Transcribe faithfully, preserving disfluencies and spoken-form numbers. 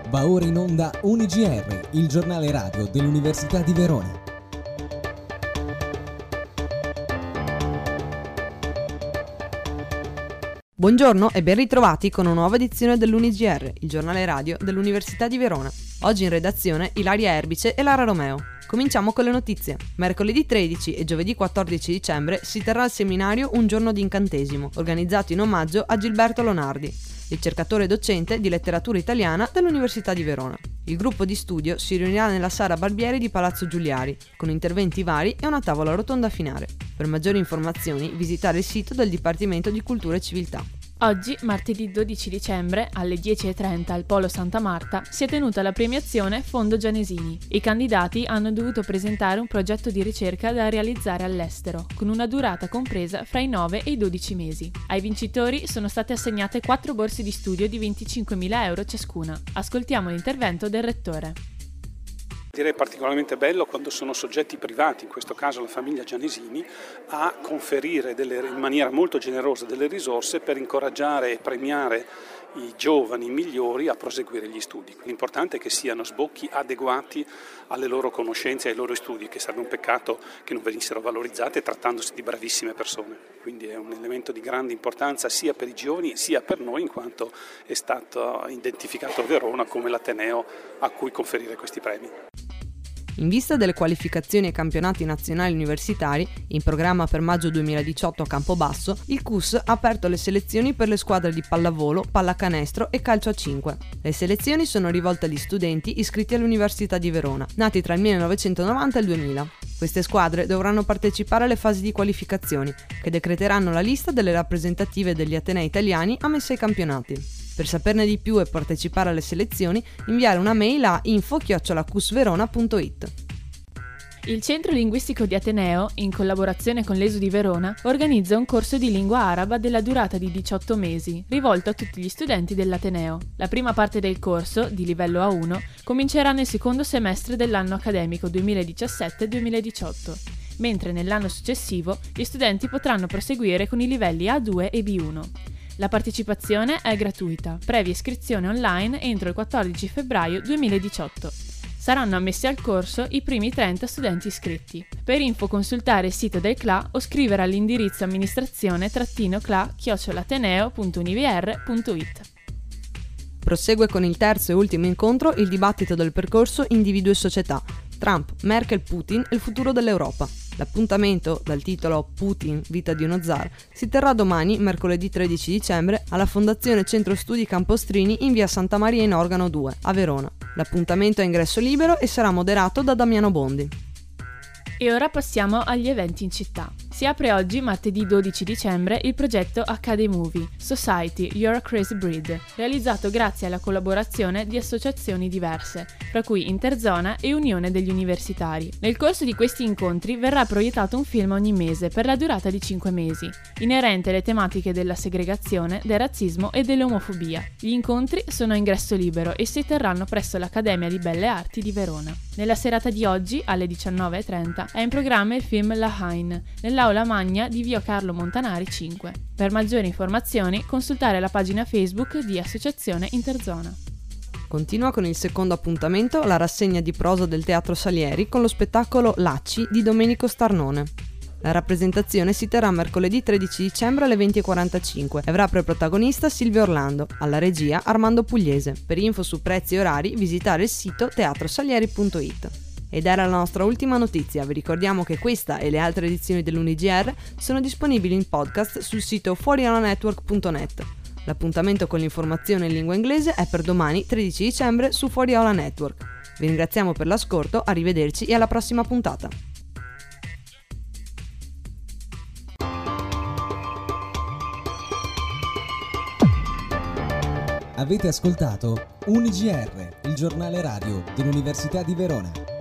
Va ora in onda U N I G R, il giornale radio dell'Università di Verona. Buongiorno e ben ritrovati con una nuova edizione dell'U N I G R, il giornale radio dell'Università di Verona. Oggi in redazione Ilaria Erbice e Lara Romeo. Cominciamo con le notizie. Mercoledì tredici e giovedì quattordici dicembre si terrà il seminario Un giorno di incantesimo, organizzato in omaggio a Gilberto Lonardi, ricercatore docente di letteratura italiana dell'Università di Verona. Il gruppo di studio si riunirà nella Sala Barbieri di Palazzo Giuliari, con interventi vari e una tavola rotonda finale. Per maggiori informazioni visitare il sito del Dipartimento di Cultura e Civiltà. Oggi, martedì dodici dicembre, alle dieci e trenta al Polo Santa Marta, si è tenuta la premiazione Fondo Gianesini. I candidati hanno dovuto presentare un progetto di ricerca da realizzare all'estero, con una durata compresa fra i nove e i dodici mesi. Ai vincitori sono state assegnate quattro borse di studio di venticinquemila euro ciascuna. Ascoltiamo l'intervento del rettore. Direi particolarmente bello quando sono soggetti privati, in questo caso la famiglia Gianesini, a conferire delle, in maniera molto generosa delle risorse per incoraggiare e premiare i giovani migliori a proseguire gli studi. L'importante è che siano sbocchi adeguati alle loro conoscenze e ai loro studi, che sarebbe un peccato che non venissero valorizzate trattandosi di bravissime persone. Quindi è un elemento di grande importanza sia per i giovani sia per noi, in quanto è stato identificato Verona come l'ateneo a cui conferire questi premi. In vista delle qualificazioni ai campionati nazionali universitari, in programma per maggio duemiladiciotto a Campobasso, il C U S ha aperto le selezioni per le squadre di pallavolo, pallacanestro e calcio a cinque. Le selezioni sono rivolte agli studenti iscritti all'Università di Verona, nati tra il millenovecentonovanta e il duemila. Queste squadre dovranno partecipare alle fasi di qualificazioni, che decreteranno la lista delle rappresentative degli atenei italiani ammessi ai campionati. Per saperne di più e partecipare alle selezioni, inviare una mail a info chiocciola cusverona punto it. Il Centro Linguistico di Ateneo, in collaborazione con l'E S U di Verona, organizza un corso di lingua araba della durata di diciotto mesi, rivolto a tutti gli studenti dell'Ateneo. La prima parte del corso, di livello A uno, comincerà nel secondo semestre dell'anno accademico duemiladiciassette duemiladiciotto, mentre nell'anno successivo gli studenti potranno proseguire con i livelli A due e B uno. La partecipazione è gratuita, previa iscrizione online entro il quattordici febbraio duemiladiciotto. Saranno ammessi al corso i primi trenta studenti iscritti. Per info consultare il sito del C L A o scrivere all'indirizzo amministrazione-cla chiocciolateneo punto univr punto it. Prosegue con il terzo e ultimo incontro il dibattito del percorso Individuo e Società. Trump, Merkel, Putin e il futuro dell'Europa. L'appuntamento, dal titolo Putin, vita di uno zar, si terrà domani, mercoledì tredici dicembre, alla Fondazione Centro Studi Campostrini in via Santa Maria in Organo due, a Verona. L'appuntamento è a ingresso libero e sarà moderato da Damiano Bondi. E ora passiamo agli eventi in città. Si apre oggi, martedì dodici dicembre, il progetto Academovie Society You're a Crazy Breed, realizzato grazie alla collaborazione di associazioni diverse, fra cui Interzona e Unione degli Universitari. Nel corso di questi incontri verrà proiettato un film ogni mese per la durata di cinque mesi, inerente alle tematiche della segregazione, del razzismo e dell'omofobia. Gli incontri sono a ingresso libero e si terranno presso l'Accademia di Belle Arti di Verona. Nella serata di oggi, alle diciannove e trenta, è in programma il film La Haine, nell'aula magna di via Carlo Montanari cinque. Per maggiori informazioni consultare la pagina Facebook di Associazione Interzona. Continua con il secondo appuntamento la rassegna di prosa del Teatro Salieri con lo spettacolo Lacci di Domenico Starnone. La rappresentazione si terrà mercoledì tredici dicembre alle venti e quarantacinque e avrà per protagonista Silvio Orlando, alla regia Armando Pugliese. Per info su prezzi e orari visitare il sito teatrosalieri punto it. Ed era la nostra ultima notizia. Vi ricordiamo che questa e le altre edizioni dell'U N I G R sono disponibili in podcast sul sito fuoriolanetwork punto net. L'appuntamento con l'informazione in lingua inglese è per domani tredici dicembre su Fuori Aula Network. Vi ringraziamo per l'ascolto, arrivederci e alla prossima puntata. Avete ascoltato U N I G R, il giornale radio dell'Università di Verona.